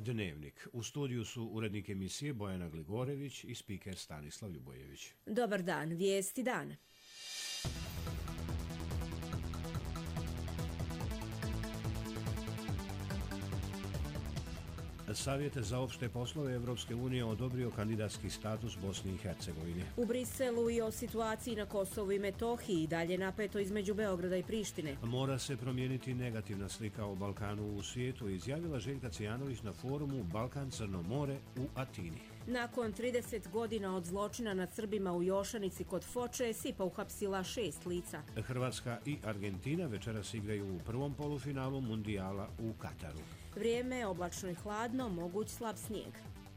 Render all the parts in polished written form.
Dnevnik. U studiju su urednik emisije Bojana Gligorević i spiker Stanislav Ljubojević. Dobar dan, vijesti dana. Savjet za opšte poslove Evropske unije odobrio kandidatski status Bosni i Hercegovine. U Briselu i o situaciji na Kosovu i Metohiji dalje napeto između Beograda i Prištine. Mora se promijeniti negativna slika o Balkanu u svijetu, izjavila Željka Cijanović na forumu Balkan-Crno more u Atini. Nakon 30 godina od zločina nad Srbima u Jošanici kod Foče, SIPA uhapsila 6 lica. Hrvatska i Argentina večeras igraju u prvom polufinalu Mundijala u Kataru. Vrijeme je oblačno i hladno, moguć slab snijeg.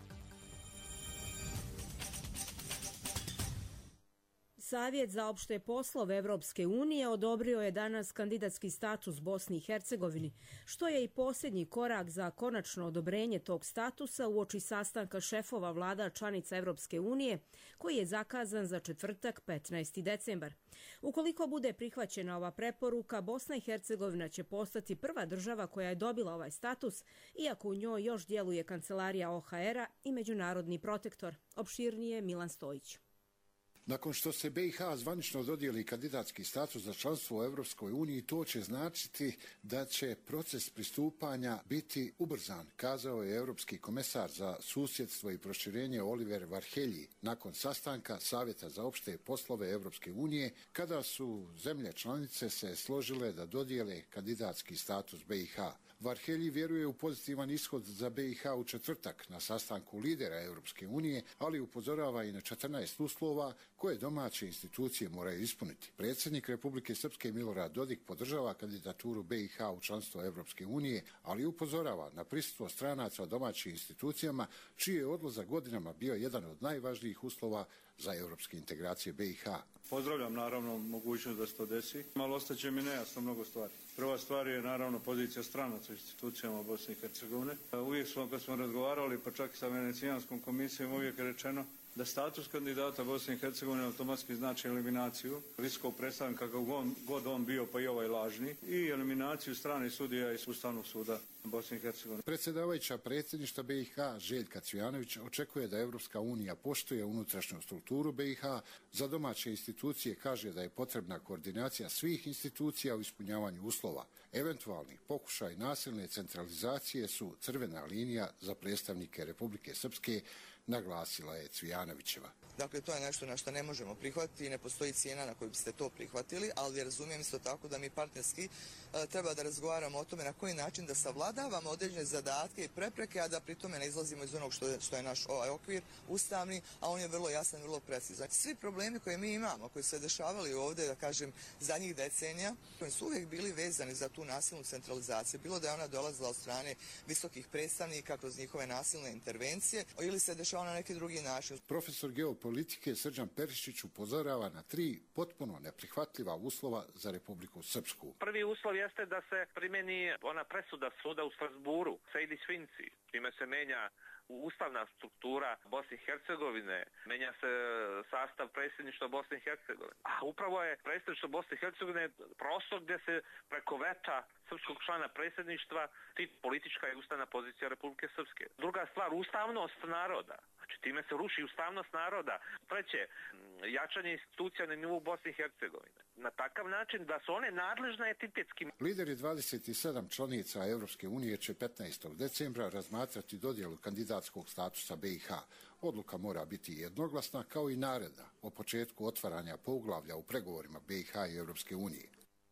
Savjet za opšte poslove Evropske unije odobrio je danas kandidatski status Bosni i Hercegovini, što je i posljednji korak za konačno odobrenje tog statusa uoči sastanka šefova vlada članica Evropske unije, koji je zakazan za četvrtak 15. decembar. Ukoliko bude prihvaćena ova preporuka, Bosna i Hercegovina će postati prva država koja je dobila ovaj status, iako u njoj još djeluje kancelarija OHR-a i međunarodni protektor. Opširnije Milan Stojić. Nakon što se BiH zvanično dodijeli kandidatski status za članstvo u Europskoj uniji, to će značiti da će proces pristupanja biti ubrzan, kazao je europski komesar za susjedstvo i proširenje Oliver Varhelyi nakon sastanka Savjeta za opšte poslove Europske unije, kada su zemlje članice se složile da dodijele kandidatski status BiH. Varhelyi vjeruje u pozitivan ishod za BiH u četvrtak na sastanku lidera Europske unije, ali upozorava i na 14 uslova koje domaće institucije moraju ispuniti. Predsjednik Republike Srpske Milorad Dodik podržava kandidaturu BiH u članstvo Evropske unije, ali upozorava na prisustvo stranaca u domaćim institucijama, čiji je odlazak godinama bio jedan od najvažnijih uslova za europske integracije BiH. Pozdravljam naravno mogućnost da se to desi, ali ostaće mi nejasno mnogo stvari. Prva stvar je naravno pozicija stranaca u institucijama Bosne i Hercegovine. Uvijek kad smo razgovarali, pa čak i sa Venecijanskom komisijom, uvijek je rečeno da status kandidata Bosne i Hercegovine automatski znači eliminaciju visokog predstavnika kako god on bio, pa i ovaj lažni, i eliminaciju stranih sudija iz Ustavnog suda Bosne i Hercegovine. Predsjedavajuća predsjedništva BiH Željka Cvijanović očekuje da Evropska unija poštuje unutrašnju strukturu BiH. Za domaće institucije kaže da je potrebna koordinacija svih institucija u ispunjavanju uslova. Eventualni pokušaj nasilne centralizacije su crvena linija za predstavnike Republike Srpske, naglasila je Cvijanovićeva. Dakle, to je nešto na što ne možemo prihvatiti i ne postoji cijena na koju biste to prihvatili, ali razumijem isto tako da mi partnerski treba da razgovaramo o tome na koji način da savladavamo određene zadatke i prepreke, a da pri tome ne izlazimo iz onog što je naš ovaj okvir ustavni, a on je vrlo jasan, vrlo precizan. Svi problemi koje mi imamo, koji se dešavali ovdje, da kažem, zadnjih decenija, su uvijek bili vezani za tu nasilnu centralizaciju. Bilo da je ona dolazila od strane visokih predstavnika kroz njihove nasilne intervencije ili se dešava na neki drugi način. Profesor geopolitike Srđan Perišić upozorava na 3 potpuno neprihvatljiva uslova za Republiku Srpsku. Prvi uslov jeste da se primjeni ona presuda suda u Strasburu, Sejdić-Finci, čime se menja ustavna struktura Bosne i Hercegovine, menja se sastav predsjedništva Bosne i Hercegovine. A upravo je predsjedništvo Bosne i Hercegovine prostor gdje se preko veta srpskog člana predsjedništva štiti politička i ustavna pozicija Republike Srpske. Druga stvar, ustavnost naroda. Znači, time se ruši ustavnost naroda. Treće, jačanje institucija na nivou Bosne i Hercegovine. Na takav način da su one nadležne entitetski. Lideri 27 članica Evropske unije će 15. decembra razmatrati dodjelu kandidatskog statusa BiH. Odluka mora biti jednoglasna kao i naredba o početku otvaranja poglavlja u pregovorima BiH i Evropske unije.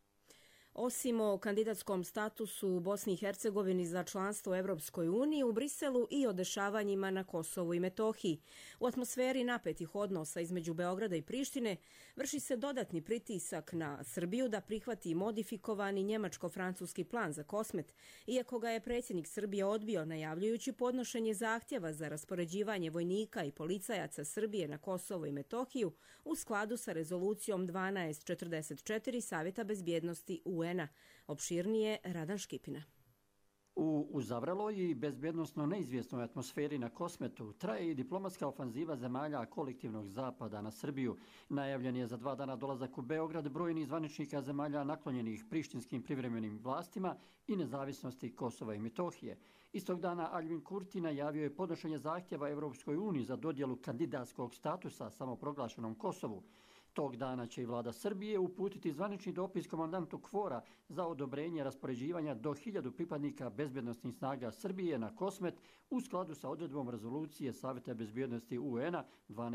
Osim o kandidatskom statusu u Bosni i Hercegovini za članstvo u Evropskoj uniji, u Briselu i o dešavanjima na Kosovu i Metohiji. U atmosferi napetih odnosa između Beograda i Prištine vrši se dodatni pritisak na Srbiju da prihvati modifikovani njemačko-francuski plan za Kosmet, iako ga je predsjednik Srbije odbio, najavljujući podnošenje zahtjeva za raspoređivanje vojnika i policajaca Srbije na Kosovo i Metohiju u skladu sa rezolucijom 1244 Savjeta bezbjednosti UN-a. Opširnije Radan Škipina. U uzavreloj i bezbjednosno neizvjesnoj atmosferi na Kosmetu traje i diplomatska ofanziva zemalja kolektivnog zapada na Srbiju. Najavljen je za 2 dana dolazak u Beograd brojnih zvaničnika zemalja naklonjenih prištinskim privremenim vlastima i nezavisnosti Kosova i Metohije. Istog dana Albin Kurti najavio je podnošenje zahtjeva Europskoj uniji za dodjelu kandidatskog statusa samoproglašenom Kosovu. Tog dana će i vlada Srbije uputiti zvanični dopis komandantu KFOR-a za odobrenje raspoređivanja do 1000 pripadnika bezbjednosnih snaga Srbije na Kosmet u skladu sa odredbom rezolucije Saveta bezbjednosti UN-a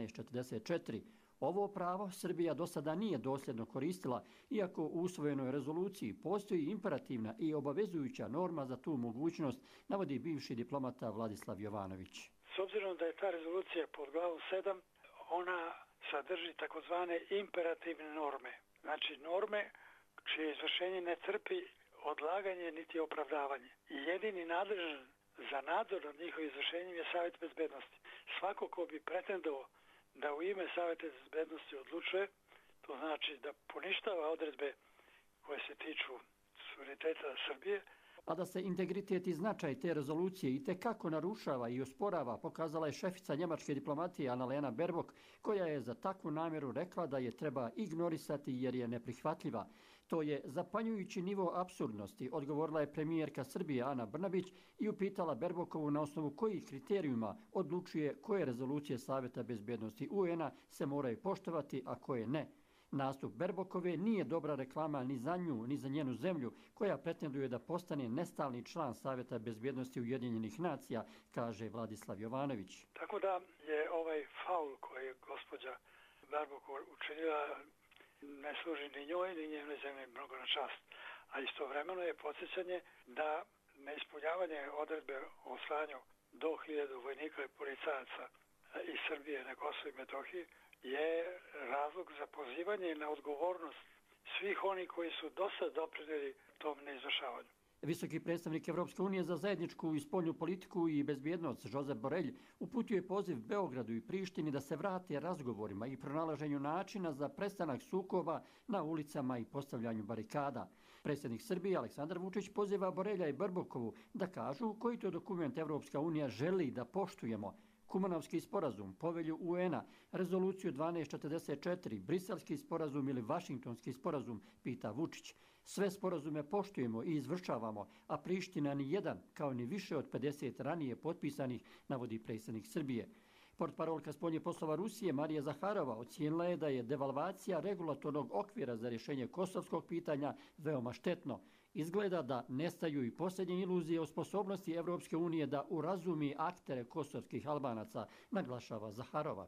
1244. Ovo pravo Srbija do sada nije dosljedno koristila, iako u usvojenoj rezoluciji postoji imperativna i obavezujuća norma za tu mogućnost, navodi bivši diplomata Vladislav Jovanović. S obzirom da je ta rezolucija pod glavom 7, ona sadrži takozvane imperativne norme. Znači norme čije izvršenje ne trpi odlaganje niti opravdavanje. I jedini nadležan za nadzor nad njihovim izvršenjem je Savet bezbednosti. Svako ko bi pretendovao da u ime Saveta bezbednosti odlučuje, to znači da poništava odredbe koje se tiču suvereniteta Srbije. A da se integritet i značaj te rezolucije i tekako narušava i osporava, pokazala je šefica njemačke diplomatije Annalena Baerbock, koja je za takvu namjeru rekla da je treba ignorisati jer je neprihvatljiva. To je zapanjujući nivo apsurdnosti, odgovorila je premijerka Srbije Ana Brnabić i upitala Baerbockovu na osnovu kojih kriterijuma odlučuje koje rezolucije Saveta bezbjednosti UN-a se moraju poštovati, a koje ne. Nastup Baerbockove nije dobra reklama ni za nju, ni za njenu zemlju, koja pretenduje da postane nestalni član Saveta bezbjednosti Ujedinjenih nacija, kaže Vladislav Jovanović. Tako da je ovaj faul koji je gospođa Baerbock učinila ne služi ni njoj, ni njenoj zemlji mnogo na čast. A istovremeno je podsjećanje da neispunjavanje odredbe o slanju do 1000 vojnika i policajaca iz Srbije na Kosovo i Metohiji je razlog za pozivanje na odgovornost svih onih koji su dosad doprinijeli tom neizvršavanju. Visoki predstavnik Evropske unije za zajedničku i spoljnu politiku i bezbjednost Josep Borrell uputio je poziv Beogradu i Prištini da se vrate razgovorima i pronalaženju načina za prestanak sukoba na ulicama i postavljanju barikada. Predsjednik Srbije Aleksandar Vučić poziva Borrella i Baerbockovu da kažu koji to dokument Evropska unija želi da poštujemo. Kumanovski sporazum, povelju UN-a, rezoluciju 1244, briselski sporazum ili vašingtonski sporazum, pita Vučić. Sve sporazume poštujemo i izvršavamo, a Priština ni jedan, kao ni više od 50 ranije potpisanih, navodi predsjednik Srbije. Portparolka spoljnih poslova Rusije Marija Zaharova ocijenila je da je devalvacija regulatornog okvira za rješenje kosovskog pitanja veoma štetno. Izgleda da nestaju i posljednje iluzije o sposobnosti Evropske unije da urazumi aktere kosovskih Albanaca, naglašava Zaharova.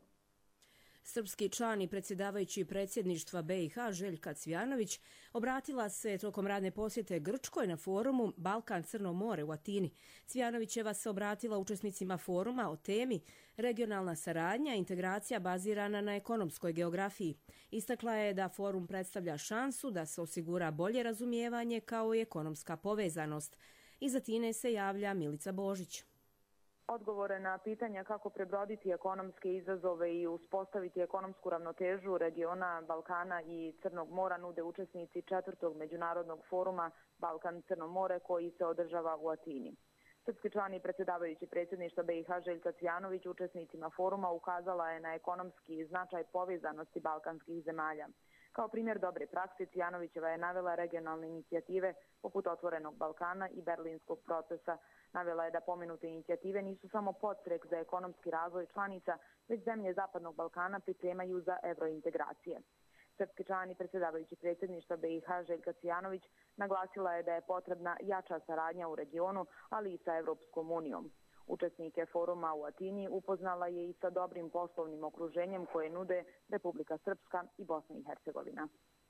Srpski član i predsjedavajući predsjedništva BiH Željka Cvijanović obratila se tokom radne posjete Grčkoj na forumu Balkan-Crno more u Atini. Cvijanovićeva se obratila učesnicima foruma o temi regionalna saradnja i integracija bazirana na ekonomskoj geografiji. Istakla je da forum predstavlja šansu da se osigura bolje razumijevanje kao i ekonomska povezanost. Iz Atine se javlja Milica Božić. Odgovore na pitanja kako prebroditi ekonomske izazove i uspostaviti ekonomsku ravnotežu regiona Balkana i Crnog mora nude učesnici 4. međunarodnog foruma Balkan-Crno more koji se održava u Atini. Srpski član i predsjedavajući predsjedništva BiH Željka Cvijanović učesnicima foruma ukazala je na ekonomski značaj povezanosti balkanskih zemalja. Kao primjer dobre prakse, Cvijanovićeva je navela regionalne inicijative poput Otvorenog Balkana i Berlinskog procesa. Navela je da pomenute inicijative nisu samo podstrek za ekonomski razvoj članica, već zemlje Zapadnog Balkana pripremaju za evrointegracije. Srpski član i predsjedavajući predsjedništva BiH Željka Cvijanović naglasila je da je potrebna jača saradnja u regionu, ali i sa Evropskom unijom. Učesnike foruma u Atini upoznala je i sa dobrim poslovnim okruženjem koje nude Republika Srpska i Bosna i Hercegovina.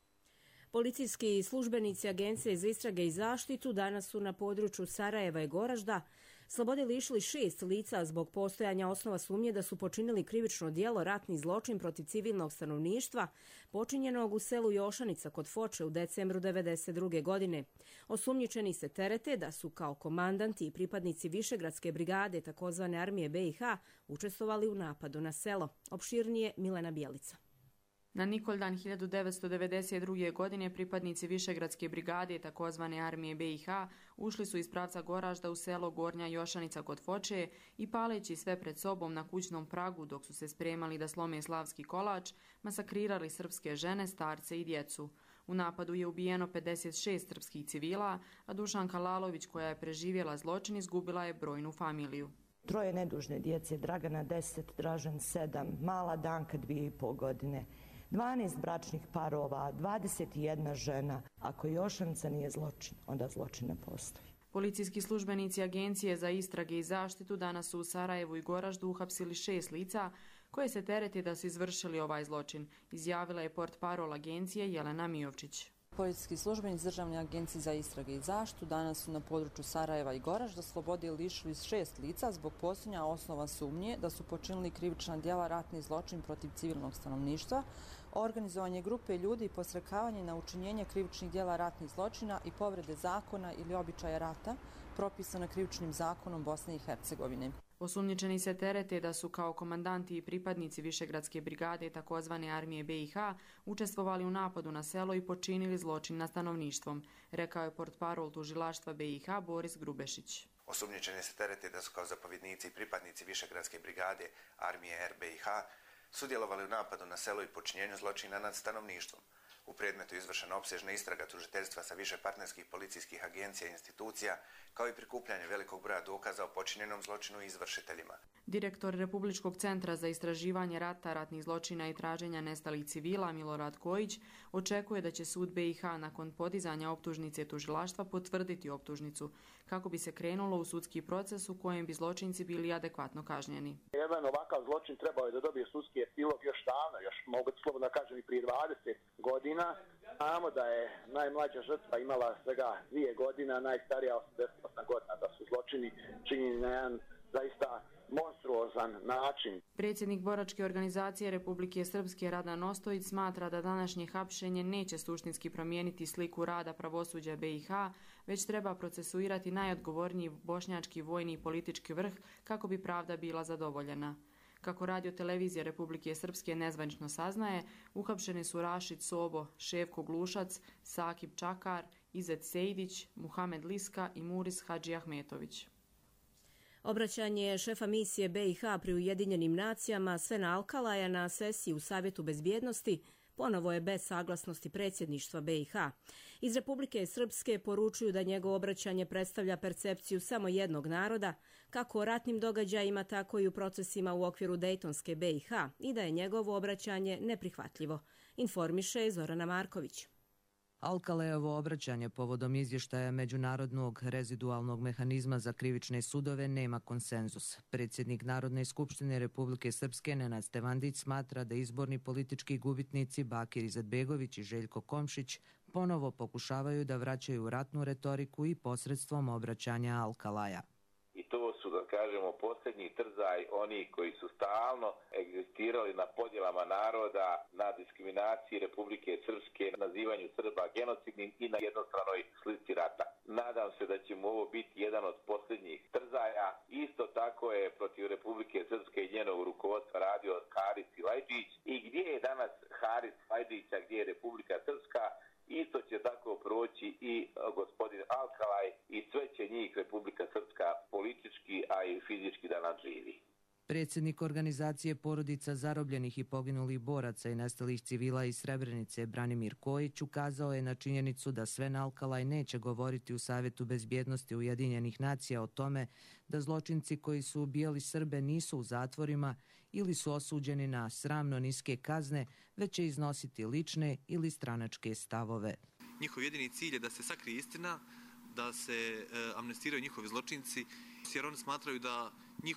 Policijski službenici Agencije za istrage i zaštitu danas su na području Sarajeva i Goražda slobode lišili 6 lica zbog postojanja osnova sumnje da su počinili krivično djelo ratni zločin protiv civilnog stanovništva počinjenog u selu Jošanica kod Foče u decembru 1992. godine. Osumnjičeni se terete da su kao komandanti i pripadnici Višegradske brigade takozvane armije BiH učestvovali u napadu na selo. Opširnije Milena Bjelica. Na Nikoldan 1992. godine pripadnici Višegradske brigade, takozvane armije BiH, ušli su iz pravca Goražda u selo Gornja Jošanica kod Foče i paleći sve pred sobom na kućnom pragu dok su se spremali da slome slavski kolač, masakrirali srpske žene, starce i djecu. U napadu je ubijeno 56 srpskih civila, a Dušanka Lalović, koja je preživjela zločin, izgubila je brojnu familiju. 3 nedužne djece, Dragana 10, Dražen 7, mala Danka 2,5 godine. 12 bračnih parova, 21 žena. Ako Jošanica nije zločin, onda zločin ne postoji. Policijski službenici Agencije za istrage i zaštitu danas su u Sarajevu i Goraždu uhapsili 6 lica koje se tereti da su izvršili ovaj zločin, izjavila je portparol agencije Jelena Mijovčić. Policijski službenici Državne agencije za istrage i zaštitu danas su na području Sarajeva i Goražda slobode lišili 6 lica zbog postojanja osnova sumnje da su počinili krivična djela ratni zločin protiv civilnog stanovništva, organizovanje grupe ljudi i posrekavanje na učinjenje krivičnih djela ratnih zločina i povrede zakona ili običaja rata propisana krivičnim zakonom Bosne i Hercegovine. Osumnjičeni se terete da su kao komandanti i pripadnici Višegradske brigade, takozvane armije BiH, učestvovali u napadu na selo i počinili zločin nad stanovništvom, rekao je portparol tužilaštva BiH Boris Grubešić. Osumnjičeni se terete da su kao zapovjednici i pripadnici Višegradske brigade armije RBiH sudjelovali u napadu na selo i počinjenju zločina nad stanovništvom. U predmetu je izvršena opsežna istraga tužiteljstva sa više partnerskih policijskih agencija i institucija, kao i prikupljanje velikog broja dokaza o počinjenom zločinu i izvršiteljima. Direktor Republičkog centra za istraživanje rata, ratnih zločina i traženja nestalih civila Milorad Kojić očekuje da će sud BiH nakon podizanja optužnice tužilaštva potvrditi optužnicu, kako bi se krenulo u sudski proces u kojem bi zločinci bili adekvatno kažnjeni. Jedan ovakav zločin trebao je da dobije sudski epilog još davno, još mogu slobodno da kažem i prije 20 godina. Znamo da je najmlađa žrtva imala svega 2 godine, a najstarija 88 godina, da su zločini činjeni na jedan zaista monstruozan način. Predsjednik boračke organizacije Republike Srpske Radan Ostojić smatra da današnje hapšenje neće suštinski promijeniti sliku rada pravosuđa BiH, već treba procesuirati najodgovorniji bošnjački vojni i politički vrh kako bi pravda bila zadovoljena. Kako Radio-televizija Republike Srpske nezvanično saznaje, uhapšeni su Rašid Sobo, Ševko Glušac, Sakib Čakar, Izet Sejdić, Muhamed Liska i Muris Hadži Ahmetović. Obraćanje šefa misije BiH pri Ujedinjenim nacijama Svena Alkalaja na sesiji u Savjetu bezbjednosti ponovo je bez saglasnosti predsjedništva BiH. Iz Republike Srpske poručuju da njegovo obraćanje predstavlja percepciju samo jednog naroda, kako o ratnim događajima, tako i u procesima u okviru Dejtonske BiH i da je njegovo obraćanje neprihvatljivo, informiše Zorana Marković. Alkalejevo obraćanje povodom izvještaja Međunarodnog rezidualnog mehanizma za krivične sudove nema konsenzus. Predsjednik Narodne skupštine Republike Srpske Nenad Stevandić smatra da izborni politički gubitnici Bakir Izetbegović i Željko Komšić ponovo pokušavaju da vraćaju ratnu retoriku i posredstvom obraćanja Alkalaja. I to su, da kažemo, posljednji trzaj oni koji su stalno egzistirali na podjelama naroda, na diskriminaciji Republike Srpske, nazivanju Srba genocidnim i na jednostranoj slici rata. Nadam se da će mu ovo biti jedan od posljednjih trzaja. Isto tako je protiv Republike Srpske i njenog rukovodstva radio Haris Silajđić. I gdje je danas Haris Silajđić, a gdje je Republika Srpska? Isto će tako proći i gospodin Alkalaj i sve će njih Republika Srpska politički, a i fizički da nadživi. Predsjednik organizacije porodica zarobljenih i poginulih boraca i nestalih civila iz Srebrenice Branimir Kojić ukazao je na činjenicu da Sven Alkalaj neće govoriti u Savjetu bezbjednosti Ujedinjenih nacija o tome da zločinci koji su ubijali Srbe nisu u zatvorima ili su osuđeni na sramno niske kazne, već će iznositi lične ili stranačke stavove. Njihov jedini cilj je da se sakrije istina, da se amnestiraju njihovi zločinci, jer oni smatraju da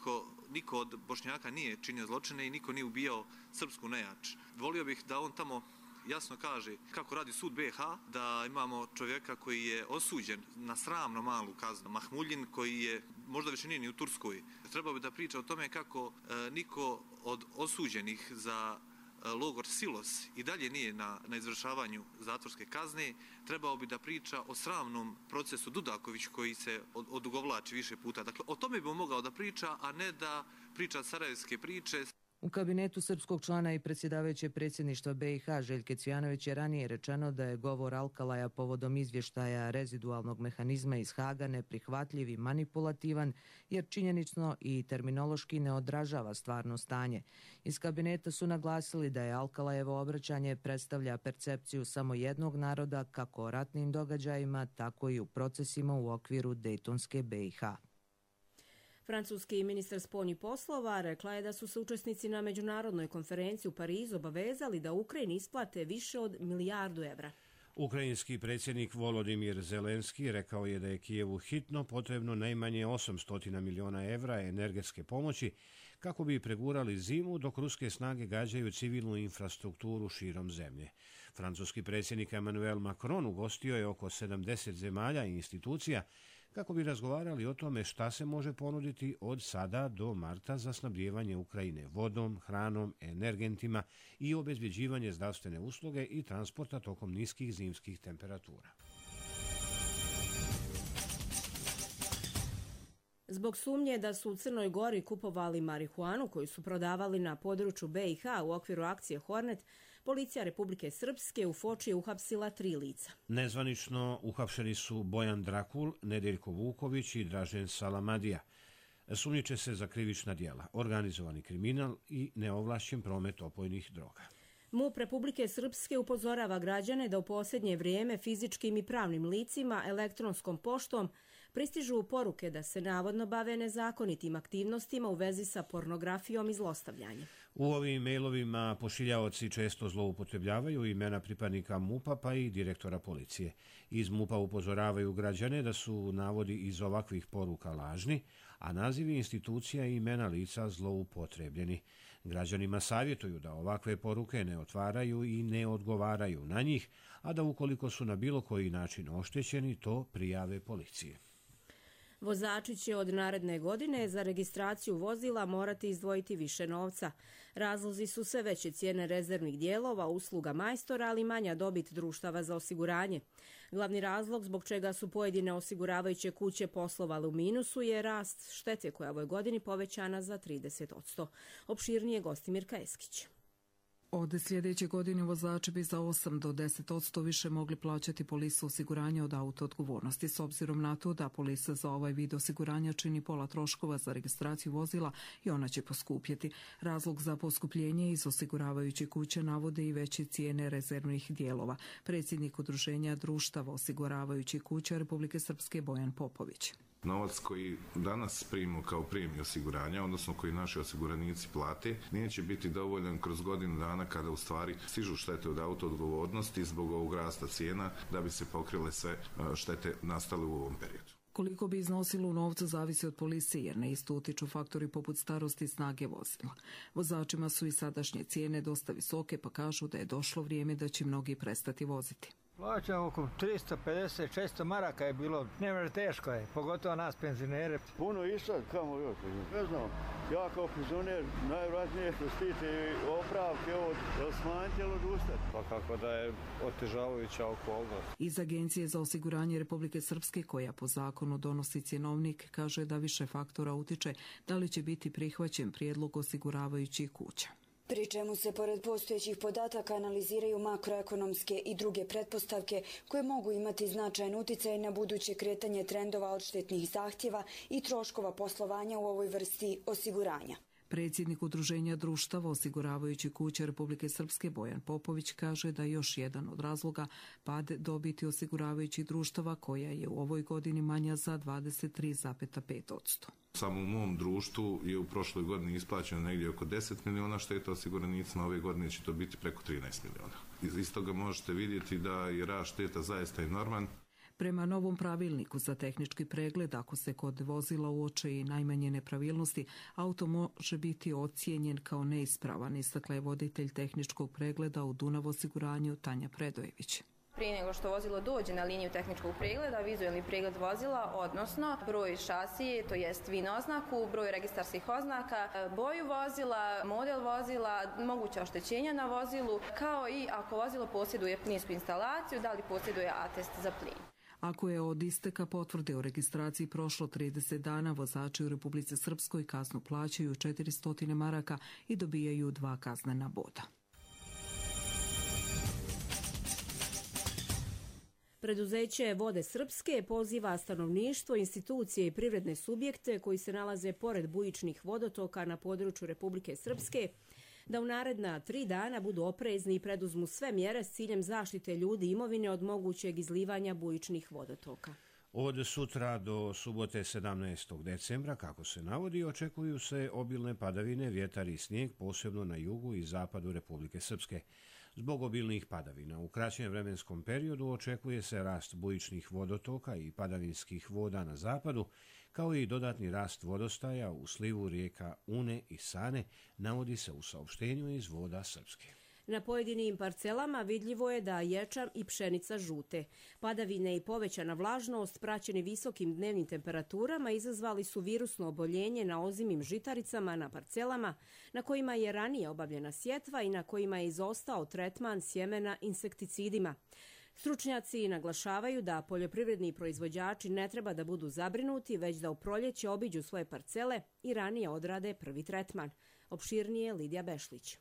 niko od Bošnjaka nije činio zločine i niko nije ubijao srpsku nejač. Volio bih da on tamo jasno kaže kako radi sud BiH, da imamo čovjeka koji je osuđen na sramno malu kaznu, Mahmuljin koji je možda više nije ni u Turskoj. Trebao bi da priča o tome kako niko od osuđenih za logor Silos i dalje nije na izvršavanju zatvorske kazne. Trebao bi da priča o sramnom procesu Dudaković koji se odugovlači više puta. Dakle, o tome bi mogao da priča, a ne da priča sarajevske priče. U kabinetu srpskog člana i predsjedavajuće predsjedništva BiH Željke Cvjanović je ranije rečeno da je govor Alkalaja povodom izvještaja rezidualnog mehanizma iz Haga neprihvatljiv i manipulativan, jer činjenično i terminološki ne odražava stvarno stanje. Iz kabineta su naglasili da je Alkalajevo obraćanje predstavlja percepciju samo jednog naroda kako o ratnim događajima, tako i u procesima u okviru Dejtonske BiH. Francuski ministar spoljnih poslova rekla je da su se učesnici na međunarodnoj konferenciji u Parizu obavezali da Ukrajini isplate više od €1 milijardu. Ukrajinski predsjednik Volodimir Zelenski rekao je da je Kijevu hitno potrebno najmanje €800 miliona energetske pomoći kako bi pregurali zimu dok ruske snage gađaju civilnu infrastrukturu širom zemlje. Francuski predsjednik Emmanuel Macron ugostio je oko 70 zemalja i institucija kako bi razgovarali o tome šta se može ponuditi od sada do marta za snabdijevanje Ukrajine vodom, hranom, energentima i obezbjeđivanje zdravstvene usluge i transporta tokom niskih zimskih temperatura. Zbog sumnje da su u Crnoj Gori kupovali marihuanu koju su prodavali na području BiH u okviru akcije Hornet, policija Republike Srpske u Foči je uhapsila 3 lica. Nezvanično uhapšeni su Bojan Drakul, Nedeljko Vuković i Dražen Salamadija. Sumnjiče se za krivična djela, organizovani kriminal i neovlašćen promet opojnih droga. MUP Republike Srpske upozorava građane da u posljednje vrijeme fizičkim i pravnim licima elektronskom poštom pristižu poruke da se navodno bave nezakonitim aktivnostima u vezi sa pornografijom i zlostavljanjem. U ovim mailovima pošiljaoci često zloupotrebljavaju imena pripadnika MUP-a pa i direktora policije. Iz MUP-a upozoravaju građane da su navodi iz ovakvih poruka lažni, a nazivi institucija i imena lica zloupotrebljeni. Građanima savjetuju da ovakve poruke ne otvaraju i ne odgovaraju na njih, a da ukoliko su na bilo koji način oštećeni, to prijave policiji. Vozači će od naredne godine za registraciju vozila morati izdvojiti više novca. Razlozi su sve veće cijene rezervnih dijelova, usluga majstora, ali manja dobit društava za osiguranje. Glavni razlog zbog čega su pojedine osiguravajuće kuće poslovale u minusu je rast štete koja ovoj godini povećana za 30%. Opširnije Gostimir Kajeskić. Od sljedeće godine vozači bi za 8 do 10% više mogli plaćati polisu osiguranja od auto odgovornosti, s obzirom na to da polisa za ovaj vid osiguranja čini pola troškova za registraciju vozila i ona će poskupjeti. Razlog za poskupljenje iz osiguravajuće kuće navode i veće cijene rezervnih dijelova. Predsjednik Udruženja društava osiguravajućih kuća Republike Srpske Bojan Popović. Novac koji danas primimo kao premiju osiguranja, odnosno koji naši osiguranici plate, neće biti dovoljan kroz godinu dana kada u stvari stižu štete od auto odgovornosti zbog ovog rasta cijena da bi se pokrile sve štete nastale u ovom periodu. Koliko bi iznosilo u novcu zavisi od policije, jer ne isto utiču faktori poput starosti i snage vozila. Vozačima su i sadašnje cijene dosta visoke, pa kažu da je došlo vrijeme da će mnogi prestati voziti. Plaćam oko 350-600 maraka je bilo, ne teško je, pogotovo nas penzionere. Puno i sad, kamo još, ne znam, ja kao penzioner najvratnije što se tiče opravke od smanjiti ili odustati. Pa kako da je otežavajuća okolnost. Iz Agencije za osiguranje Republike Srpske, koja po zakonu donosi cjenovnik, kaže da više faktora utiče da li će biti prihvaćen prijedlog osiguravajućih kuća. Pri čemu se pored postojećih podataka analiziraju makroekonomske i druge pretpostavke koje mogu imati značajan utjecaj na buduće kretanje trendova odštetnih zahtjeva i troškova poslovanja u ovoj vrsti osiguranja. Predsjednik Udruženja društava osiguravajućih kuća Republike Srpske Bojan Popović kaže da još jedan od razloga pad dobiti osiguravajućih društava koja je u ovoj godini manja za 23,5%. Samo u mom društvu je u prošloj godini isplaćeno negdje oko 10 miliona šteta osiguranicima, ove godine će to biti preko 13 miliona. Iz toga možete vidjeti da je rast šteta zaista enorman. Prema novom pravilniku za tehnički pregled, ako se kod vozila uoče i najmanje nepravilnosti, auto može biti ocijenjen kao neispravan, istakla je voditelj tehničkog pregleda u Dunav osiguranju Tanja Predojević. Prije nego što vozilo dođe na liniju tehničkog pregleda, vizualni pregled vozila, odnosno broj šasije, to jest VIN oznaku, broj registarskih oznaka, boju vozila, model vozila, moguća oštećenja na vozilu, kao i ako vozilo posjeduje plinsku instalaciju, da li posjeduje atest za plin. Ako je od isteka potvrde o registraciji prošlo 30 dana, vozači u Republici Srpskoj kaznu plaćaju 400 maraka i dobijaju 2 kaznena boda. Preduzeće Vode Srpske poziva stanovništvo, institucije i privredne subjekte koji se nalaze pored bujičnih vodotoka na području Republike Srpske da u naredna 3 dana budu oprezni i preduzmu sve mjere s ciljem zaštite ljudi i imovine od mogućeg izlivanja bujičnih vodotoka. Od sutra do subote 17. decembra, kako se navodi, očekuju se obilne padavine, vjetar i snijeg, posebno na jugu i zapadu Republike Srpske. Zbog obilnih padavina u kraćem vremenskom periodu očekuje se rast bujičnih vodotoka i padavinskih voda na zapadu, kao i dodatni rast vodostaja u slivu rijeka Une i Sane, navodi se u saopštenju iz Voda Srpske. Na pojedinim parcelama vidljivo je da ječam i pšenica žute. Padavine i povećana vlažnost praćeni visokim dnevnim temperaturama izazvali su virusno oboljenje na ozimim žitaricama na parcelama na kojima je ranije obavljena sjetva i na kojima je izostao tretman sjemena insekticidima. Stručnjaci naglašavaju da poljoprivredni proizvođači ne treba da budu zabrinuti, već da u proljeće obiđu svoje parcele i ranije odrade prvi tretman. Opširnije Lidija Bešlić.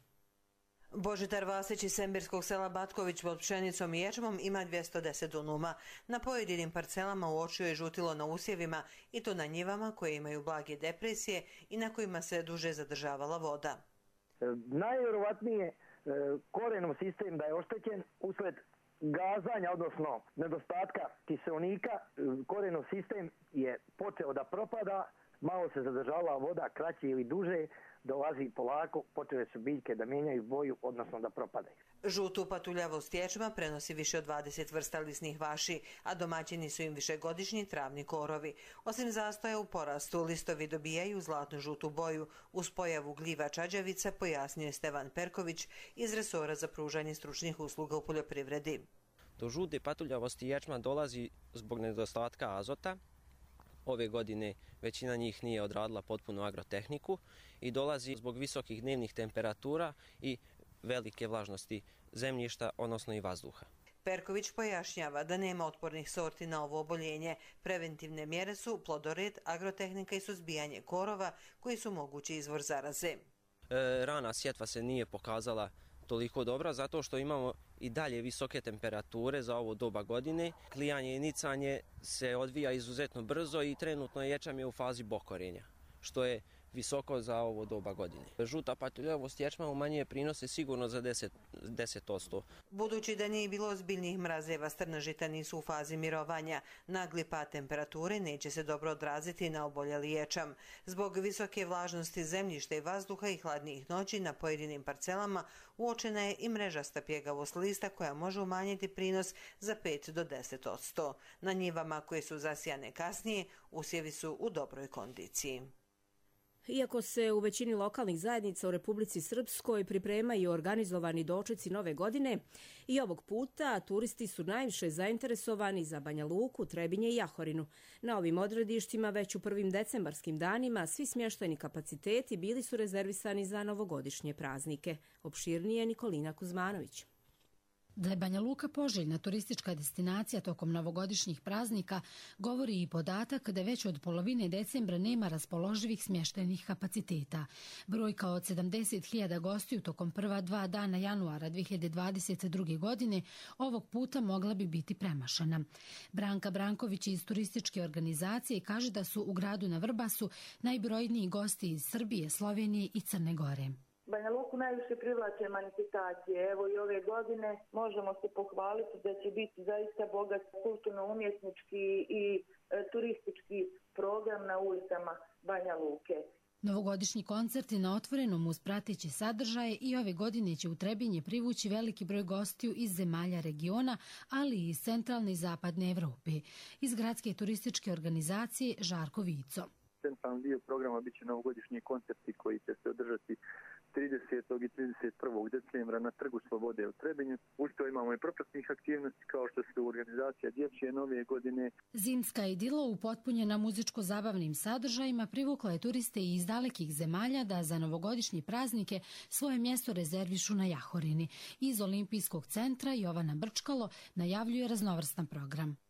Božidar Vasić iz Sembirskog sela Batković pod pšenicom i ječmom ima 210 dunuma. Na pojedinim parcelama uočio je žutilo na usjevima i to na njivama koje imaju blage depresije i na kojima se duže zadržavala voda. Najvjerovatnije korenov sistem da je oštećen usled gazanja, odnosno nedostatka kiseonika. Korenov sistem je počeo da propada, malo se zadržavala voda, kraće ili duže, dolazi polako, počele su biljke da mijenjaju boju, odnosno da propadaju. Žutu patuljavost ječma prenosi više od 20 vrsta lisnih vaši, a domaćini su im višegodišnji travni korovi. Osim zastoja u porastu, listovi dobijaju zlatnu žutu boju. Uz pojavu gljiva čađavica, pojasnio je Stevan Perković iz resora za pružanje stručnih usluga u poljoprivredi. Do žute patuljavosti ječma dolazi zbog nedostatka azota. Ove godine većina njih nije odradila potpunu agrotehniku i dolazi zbog visokih dnevnih temperatura i velike vlažnosti zemljišta, odnosno i vazduha. Perković pojašnjava da nema otpornih sorti na ovo oboljenje. Preventivne mjere su plodored, agrotehnika i suzbijanje korova koji su mogući izvor zaraze. Rana sjetva se nije pokazala toliko dobra zato što imamo i dalje visoke temperature za ovo doba godine. Klijanje i nicanje se odvija izuzetno brzo i trenutno ječam je u fazi bokorenja, što je visoko za ovo doba godine. Žuta patuljavost ječma umanjuje prinose sigurno za 10%. Budući da nije bilo ozbiljnih mrazeva, strna žita nisu u fazi mirovanja. Nagli pad temperature neće se dobro odraziti na oboljeli ječam. Zbog visoke vlažnosti zemljišta i vazduha i hladnijih noći na pojedinim parcelama uočena je i mrežasta pjegavost lista koja može umanjiti prinos za 5 do 10%. Na njivama koje su zasijane kasnije, usjevi su u dobroj kondiciji. Iako se u većini lokalnih zajednica u Republici Srpskoj pripremaju organizovani dočeci nove godine, i ovog puta turisti su najviše zainteresovani za Banja Luku, Trebinje i Jahorinu. Na ovim odredištima već u prvim decembarskim danima svi smještajni kapaciteti bili su rezervisani za novogodišnje praznike. Opširnije Nikolina Kuzmanović. Da je Banja Luka poželjna turistička destinacija tokom novogodišnjih praznika govori i podatak da već od polovine decembra nema raspoloživih smještajnih kapaciteta. Brojka od 70.000 gostiju tokom prva 2 dana januara 2022. godine ovog puta mogla bi biti premašena. Branka Branković iz turističke organizacije kaže da su u gradu na Vrbasu najbrojniji gosti iz Srbije, Slovenije i Crne Gore. Banja Luku najviše privlače manifestacije. Evo i ove godine možemo se pohvaliti da će biti zaista bogat kulturno-umjetnički i turistički program na ulicama Banja Luke. Novogodišnji koncerti na otvorenom uz prateće sadržaje i ove godine će u Trebinje privući veliki broj gostiju iz zemalja regiona, ali i iz centralne i zapadne Evrope. Iz gradske turističke organizacije Žarko Vico. Centralni dio programa biće novogodišnji koncerti koji će se održati 30. i 31. decembra na Trgu Slobode u Trebinju. Uz to imamo i propratnih aktivnosti kao što su organizacija dječje nove godine. Zimska idila upotpunjena muzičko-zabavnim sadržajima privukla je turiste i iz dalekih zemalja da za novogodišnje praznike svoje mjesto rezervišu na Jahorini. Iz Olimpijskog centra Jovana Brčkalo najavljuje raznovrstan program.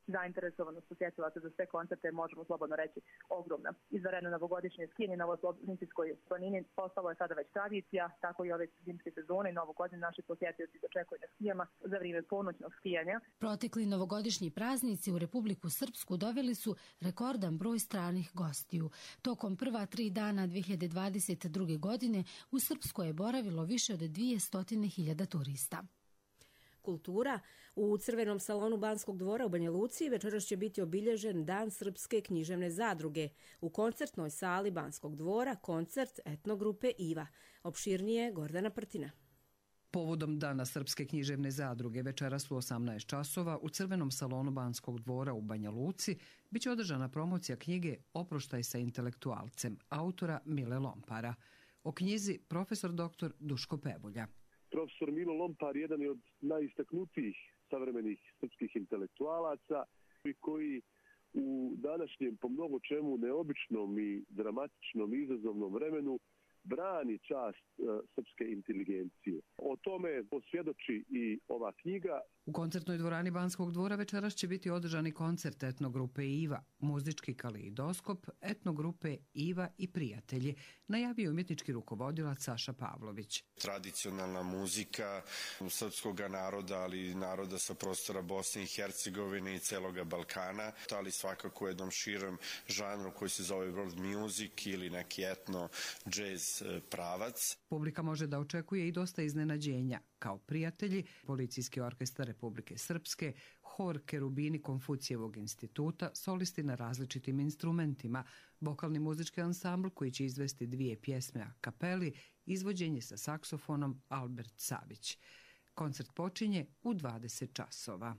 zainteresovanost posjetilaca za sve koncerte, možemo slobodno reći, ogromna. Izvanredno novogodišnje skijanje na Olimpijskoj planini postalo je sada već tradicija, tako i ove zimske sezone i novu godinu naši posjetioci dočekuju na skijama za vrijeme ponoćnog skijanja. Protekli novogodišnji praznici u Republiku Srpsku doveli su rekordan broj stranih gostiju. Tokom prva 3 dana 2022. godine u Srpskoj je boravilo više od 200.000 turista. Kultura. U Crvenom salonu Banskog dvora u Banja Luci večeras će biti obilježen Dan Srpske književne zadruge. U koncertnoj sali Banskog dvora koncert etnogrupe Iva. Opširnije Gordana Prtina. Povodom Dana Srpske književne zadruge večeras u 18 časova u Crvenom salonu Banskog dvora u Banja Luci biće održana promocija knjige Oproštaj sa intelektualcem, autora Mile Lompara. O knjizi profesor dr. Duško Pebulja. Profesor Milo Lompar jedan je od najistaknutijih savremenih srpskih intelektualaca koji u današnjem po mnogo čemu neobičnom i dramatičnom i izazovnom vremenu brani čast srpske inteligencije. O tome posvjedoči i ova knjiga. U koncertnoj dvorani Banskog dvora večeras će biti održani koncert etnogrupe Iva, muzički kaleidoskop, etnogrupe Iva i prijatelji, najavio umjetnički rukovodilac Saša Pavlović. Tradicionalna muzika srpskog naroda, ali naroda sa prostora Bosne i Hercegovine i celoga Balkana, ali svakako jednom širem žanru koji se zove world music ili neki etno jazz pravac. Publika može da očekuje i dosta iznenađenja, kao prijatelji, policijski orkestar Republike Srpske, hor Kerubini Konfucijevog instituta, solisti na različitim instrumentima, vokalni muzički ansambl koji će izvesti 2 pjesme a kapeli, izvođenje sa saksofonom Albert Savić. Koncert počinje u 20 časova.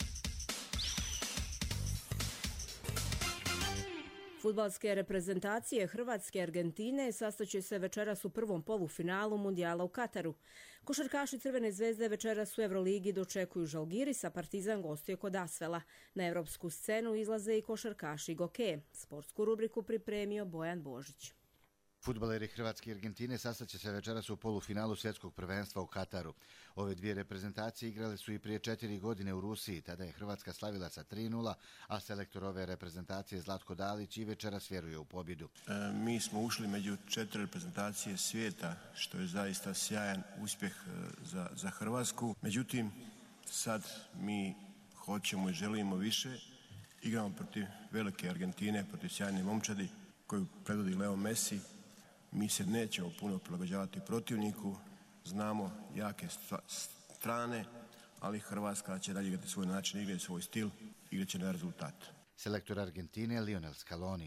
Fudbalske reprezentacije Hrvatske i Argentine sastaće se večeras u prvom polufinalu Mundijala u Kataru. Košarkaši Crvene zvezde večeras u Evroligi dočekuju Žalgiris, a Partizan gostuje kod Asvela. Na evropsku scenu izlaze i košarkaši Goke. Sportsku rubriku pripremio Bojan Božić. Fudbaleri Hrvatske i Argentine sastaće se večeras u polufinalu svjetskog prvenstva u Kataru. Ove dvije reprezentacije igrale su i prije 4 godine u Rusiji. Tada je Hrvatska slavila sa 3:0, a selektor ove reprezentacije Zlatko Dalić i večeras vjeruje u pobjedu. Mi smo ušli među 4 reprezentacije svijeta, što je zaista sjajan uspjeh za Hrvatsku. Međutim, sad mi hoćemo i želimo više. Igramo protiv velike Argentine, protiv sjajne momčadi koju predvodi Leo Messi. Mi se nećemo puno prilagođavati protivniku, znamo jake strane, ali Hrvatska će dalje igrati svoj način igre, svoj stil, igrat će na rezultat. Selektor Argentine Lionel Scaloni.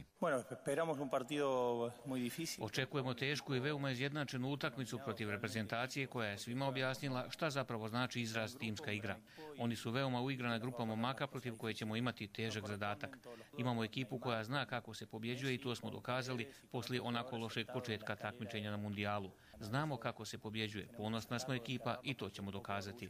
Očekujemo tešku i veoma izjednačenu utakmicu protiv reprezentacije koja je svima objasnila šta zapravo znači izraz timska igra. Oni su veoma uigrana grupa momaka protiv koje ćemo imati težak zadatak. Imamo ekipu koja zna kako se pobjeđuje i to smo dokazali poslije onako lošeg početka takmičenja na Mundijalu. Znamo kako se pobjeđuje, ponosna smo ekipa i to ćemo dokazati.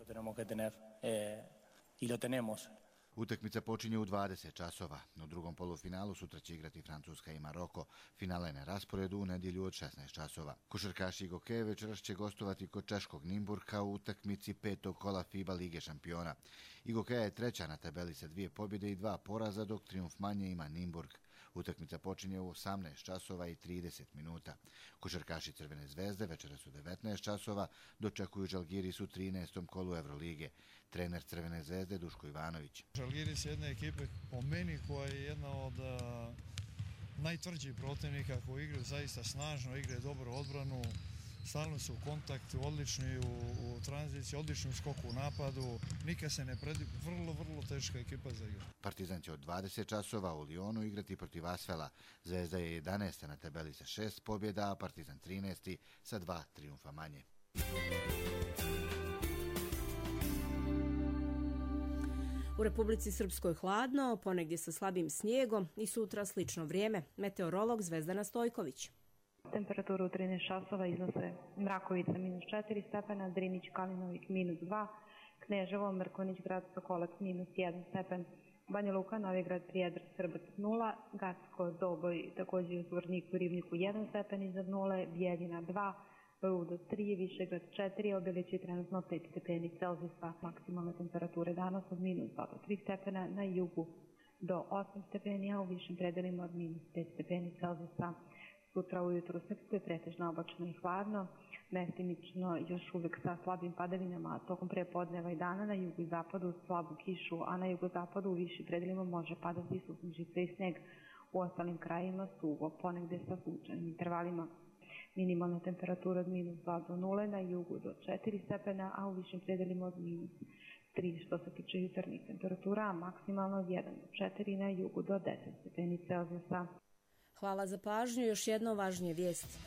Utakmica počinje u 20 časova. U drugom polufinalu sutra će igrati Francuska i Maroko. Finale na rasporedu u nedjelju od 16 časova. Košarkaši Goke večeras će gostovati kod češkog Nimburka u utakmici 5. kola FIBA Lige šampiona. Gokeja je treća na tabeli sa 2 pobjede i 2 poraza, dok trijumf manje ima Nimburg. Utakmica počinje u 18 časova i 30 minuta. Košarkaši Crvene zvezde večeras u 19 časova dočekuju Žalgiris u 13. kolu Evrolige. Trener Crvene zvezde Duško Ivanović. Žalgiris je jedna ekipa po meni koja je jedna od najtvrđih protivnika koji igraju zaista snažno, igraju dobro odbranu, stalno su u kontaktu, odlični u tranziciji, odlični u skoku u napadu, nikad se ne predi, vrlo teška ekipa za igru. Partizan će od 20 časova u Lionu igrati protiv Asvela. Zvezda je 11. na tabeli sa 6 pobjeda, a Partizan 13. sa 2 trijumfa manje. U Republici Srpskoj hladno, ponegdje sa slabim snijegom i sutra slično vrijeme. Meteorolog Zvezdana Stojković. Temperaturu u 13 časova iznose Mrakovica -4 stepena, Drinić Kalinovik -2, Kneževo, Mrkonjić, grad Sokolac -1 stepen, Banja Luka, Novigrad, Prijedor, Srbac 0, Gacko, Doboj, također u Zvorniku, Ribniku 1 stepen iznad 0, Bijeljina 2, Beograd 3, Višegrad 4, Obilići trenutno 5 stepeni Celzijusa, maksimalne temperature danas od minus 2 do 3 stepena, na jugu do 8 stepeni, a u višim predelima od minus 5 stepeni Celzijusa. Sutra ujutru u Srpskoj pretežno oblačno i hladno, mestimično još uvek sa slabim padavinama, a tokom prepodneva i dana na jugu i zapadu slabu kišu, a na jugozapadu u višim predelima može padati susnežice i sneg. U ostalim krajima suvo, ponegde sa sunčanim intervalima. Minimalna temperatura od minus 2 do 0, na jugu do 4 stepena, a u višim predelima od minus 3 što se tiče jutarnjih temperatura, a maksimalno od 1 do 4, na jugu do 10 stepeni Celzijusa. Hvala za pažnju. Još jedno važnije vijesti.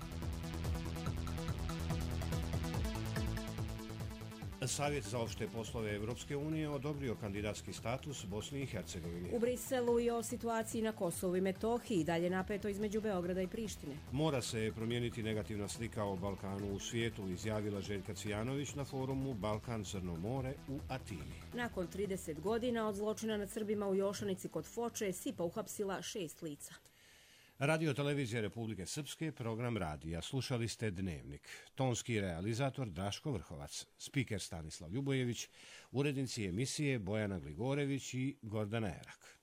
Savjet za opšte poslove Evropske unije odobrio kandidatski status Bosni i Hercegovini. U Briselu i o situaciji na Kosovu i Metohiji dalje napeto između Beograda i Prištine. Mora se promijeniti negativna slika o Balkanu u svijetu, izjavila Željka Cvijanović na forumu Balkan-Crno more u Atini. Nakon 30 godina od zločina nad Srbima u Jošanici kod Foče, SIPA uhapsila 6 lica. Radio televizija Republike Srpske, program radija. Slušali ste Dnevnik. Tonski realizator Draško Vrhovac, spiker Stanislav Ljubojević, urednici emisije Bojana Gligorević i Gordana Erak.